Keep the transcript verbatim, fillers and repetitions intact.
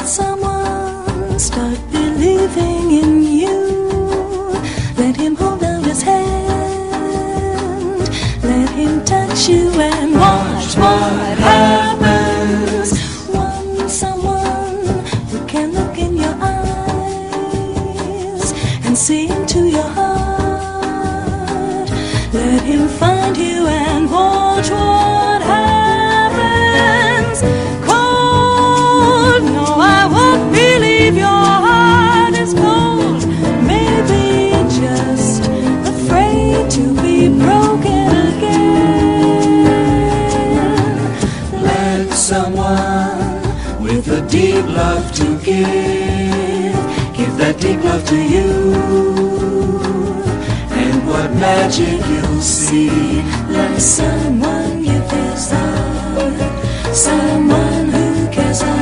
someone start believing in you. Let him hold out his hand, let him touch you and watch what happens. Want someone who can look in your eyes and see into your heart. Let him find you and watch what happens. Cold, no, I won't believe your heart is cold. Maybe just afraid to be broken again. Let someone with a deep love to give, give that deep love to you. And what magic you'll see. Let someone give his love, someone who cares.